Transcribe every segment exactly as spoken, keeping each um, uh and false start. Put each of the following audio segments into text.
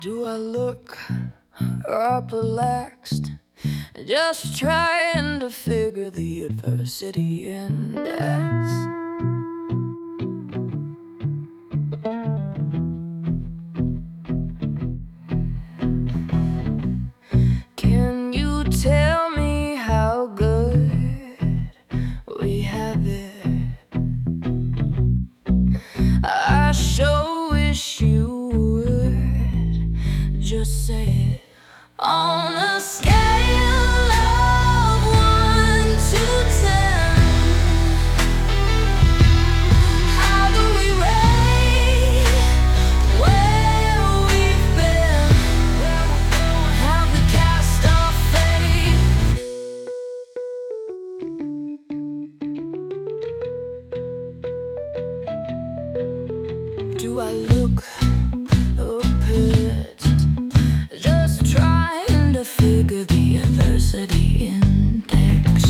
Do I look or relaxed? Just trying to figure the adversity index. Can you tell me how good we have it? I sure wish you would just say it. On a scale of one to ten, how do we rate where we've been? Where we're going? Have we cast our fate? Do I look a bit just trying to figure the adversity index?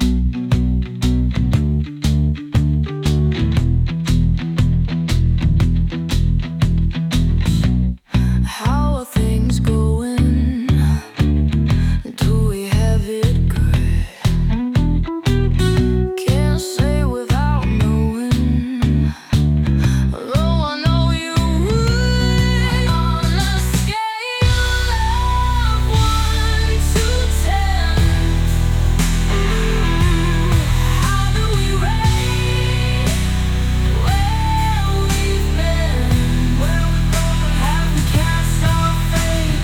How are things going? Do we have it good? Can't say without knowing, though I know you would. On a scale of one to ten, how do we rate where we've been? Where we're going? Have we cast our fate?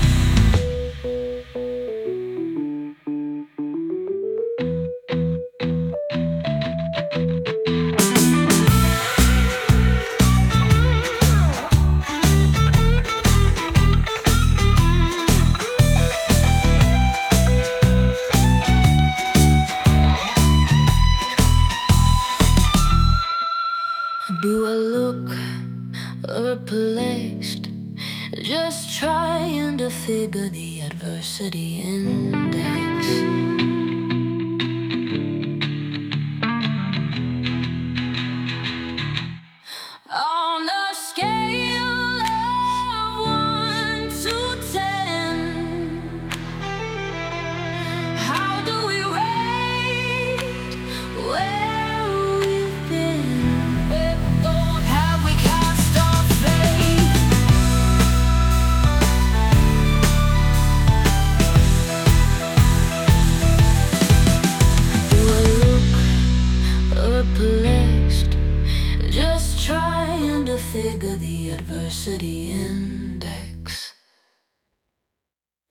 Do I look perplexed? Just trying to figure the adversity index.